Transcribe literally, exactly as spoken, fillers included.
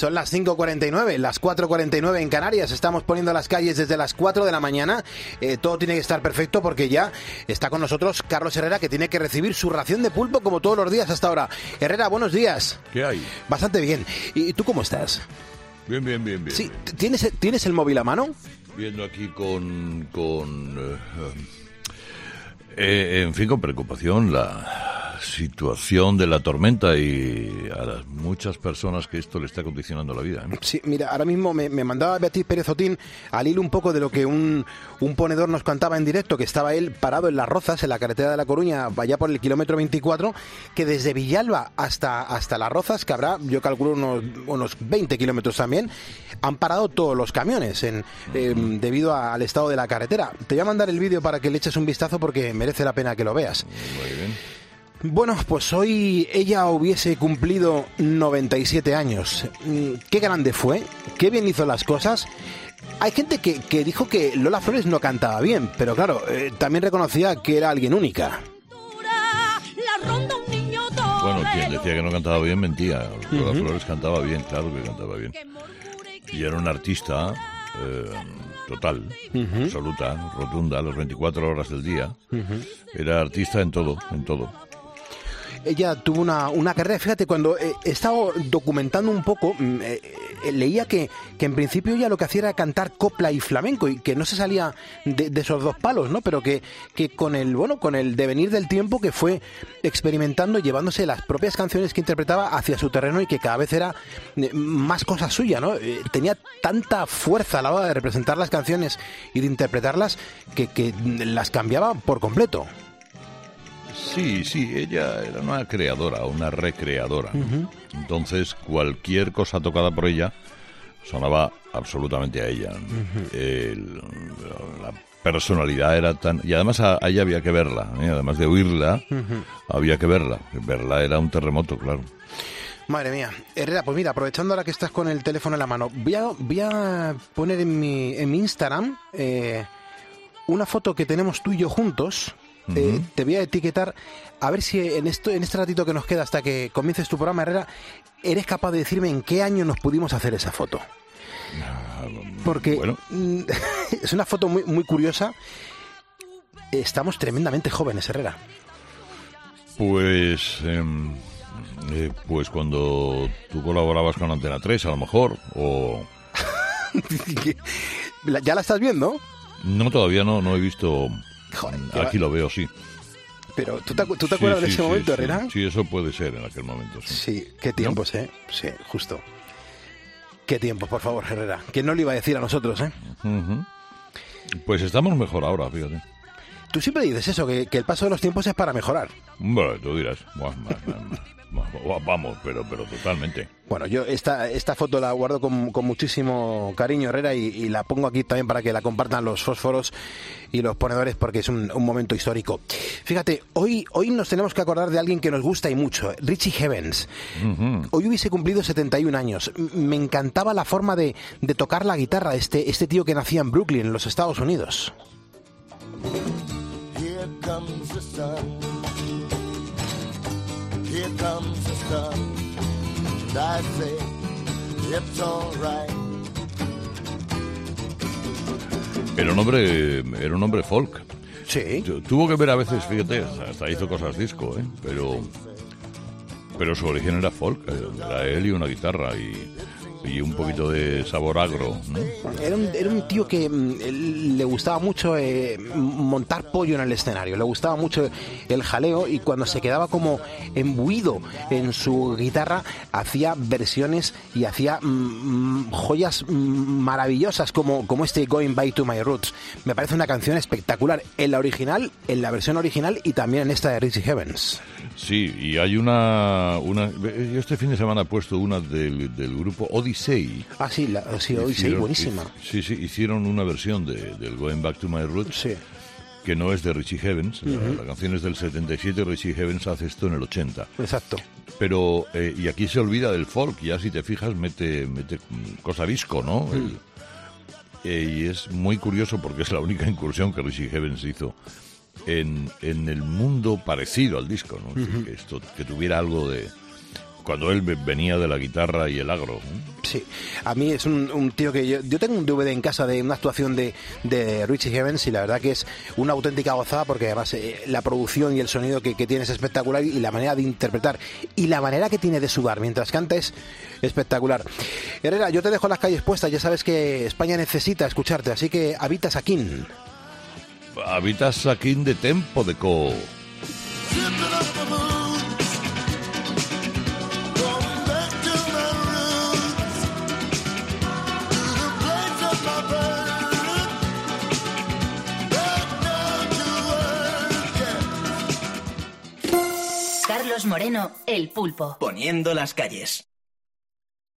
Son las cinco cuarenta y nueve, las cuatro cuarenta y nueve en Canarias. Estamos poniendo las calles desde las cuatro de la mañana. Eh, todo tiene que estar perfecto porque ya está con nosotros Carlos Herrera, que tiene que recibir su ración de pulpo como todos los días hasta ahora. Herrera, buenos días. ¿Qué hay? Bastante bien. ¿Y tú cómo estás? Bien, bien, bien, bien. Sí, ¿tienes, ¿tienes el móvil a mano? Viendo aquí con... con eh, eh, en fin, con preocupación la situación de la tormenta y a las muchas personas que esto le está condicionando la vida, ¿eh? Sí, mira, ahora mismo me, me mandaba Beatriz Pérez Otín al hilo un poco de lo que un, un ponedor nos contaba en directo, que estaba él parado en Las Rozas, en la carretera de La Coruña, allá por el kilómetro veinticuatro, que desde Villalba hasta, hasta Las Rozas, que habrá, yo calculo, unos, unos veinte kilómetros también, han parado todos los camiones en, eh, debido a, al estado de la carretera. Te voy a mandar el vídeo para que le eches un vistazo porque merece la pena que lo veas. Muy bien. Bueno, pues hoy ella hubiese cumplido noventa y siete años. Qué grande fue, qué bien hizo las cosas. Hay gente que, que dijo que Lola Flores no cantaba bien, pero claro, eh, también reconocía que era alguien única. Bueno, quien decía que no cantaba bien mentía. Lola uh-huh. Flores cantaba bien, claro que cantaba bien. Y era una artista eh, total, uh-huh. absoluta, rotunda, las veinticuatro horas del día. Uh-huh. Era artista en todo, en todo. Ella tuvo una, una carrera, fíjate, cuando eh, he estado documentando un poco, eh, eh, leía que, que en principio ella lo que hacía era cantar copla y flamenco y que no se salía de, de esos dos palos, ¿no? Pero que, que con el bueno con el devenir del tiempo que fue experimentando y llevándose las propias canciones que interpretaba hacia su terreno y que cada vez era eh, más cosa suya, ¿no? Eh, tenía tanta fuerza a la hora de representar las canciones y de interpretarlas que, que las cambiaba por completo. Sí, sí, ella era una creadora, una recreadora. Uh-huh. Entonces, cualquier cosa tocada por ella sonaba absolutamente a ella. Uh-huh. El, la personalidad era tan... Y además a, a ella había que verla, ¿eh? Además de oírla, uh-huh. había que verla. Verla era un terremoto, claro. Madre mía. Herrera, pues mira, aprovechando ahora que estás con el teléfono en la mano, voy a, voy a poner en mi, en mi Instagram eh, una foto que tenemos tú y yo juntos. Uh-huh. Eh, te voy a etiquetar a ver si en esto en este ratito que nos queda hasta que comiences tu programa, Herrera, eres capaz de decirme en qué año nos pudimos hacer esa foto. Porque bueno. Es una foto muy, muy curiosa. Estamos tremendamente jóvenes, Herrera. Pues eh, eh, pues cuando tú colaborabas con Antena tres, a lo mejor, o... ¿Ya la estás viendo? No, todavía no, no he visto... Joder, aquí lo veo, sí. Pero ¿tú te, ¿tú te acuerdas sí, sí, de ese sí, momento, sí, Herrera? Sí, eso puede ser en aquel momento. Sí, sí qué tiempos, ¿no? ¿eh? Sí, justo. Qué tiempos, por favor, Herrera. ¿Quién no le iba a decir a nosotros, eh? Uh-huh. Pues estamos mejor ahora, fíjate. Tú siempre dices eso, que, que el paso de los tiempos es para mejorar. Bueno, tú dirás, vamos, pero pero totalmente. Bueno, yo esta esta foto la guardo con, con muchísimo cariño, Herrera, y, y la pongo aquí también para que la compartan los fósforos y los ponedores, porque es un, un momento histórico. Fíjate, hoy hoy nos tenemos que acordar de alguien que nos gusta y mucho, Richie Havens. Uh-huh. Hoy hubiese cumplido setenta y un años. Me encantaba la forma de, de tocar la guitarra, este, este tío que nacía en Brooklyn, en los Estados Unidos. Here comes the sun. Here comes the sun. And I say it's all right. Era un hombre, era un hombre folk. Sí. Tuvo que ver a veces, fíjate, hasta hizo cosas disco, ¿eh? Pero, pero su origen era folk. Era él y una guitarra y, y un poquito de sabor agro, ¿no? Era un, era un tío que mm, le gustaba mucho eh, montar pollo en el escenario, le gustaba mucho el jaleo, y cuando se quedaba como embuido en su guitarra hacía versiones y hacía mm, joyas mm, maravillosas como, como este Going Back to My Roots. Me parece una canción espectacular en la original, en la versión original y también en esta de Richie Havens. Sí, y hay una, una... Yo este fin de semana he puesto una del, del grupo Odyssey. Ah, sí, la, sí Odyssey, hicieron, buenísima. Sí, sí, hicieron una versión de, del Going Back to My Roots, sí, que no es de Richie Havens. Uh-huh. la, la canción es del setenta y siete, Richie Havens hace esto en el ochenta. Exacto. Pero, eh, y aquí se olvida del folk, ya si te fijas mete, mete cosa disco, ¿no? Mm. El, eh, y es muy curioso porque es la única incursión que Richie Havens hizo en, en el mundo parecido al disco, ¿no? Uh-huh. que, esto, que tuviera algo de cuando él venía de la guitarra y el agro. Sí, a mí es un, un tío que yo, yo tengo un D V D en casa de una actuación de, de Richie Havens y la verdad que es una auténtica gozada porque además eh, la producción y el sonido que, que tiene es espectacular y la manera de interpretar y la manera que tiene de sudar mientras canta es espectacular. Herrera, yo te dejo las calles puestas, ya sabes que España necesita escucharte, así que habitas aquí. Habitas aquí de Tempo de Co. Carlos Moreno, El Pulpo. Poniendo las calles.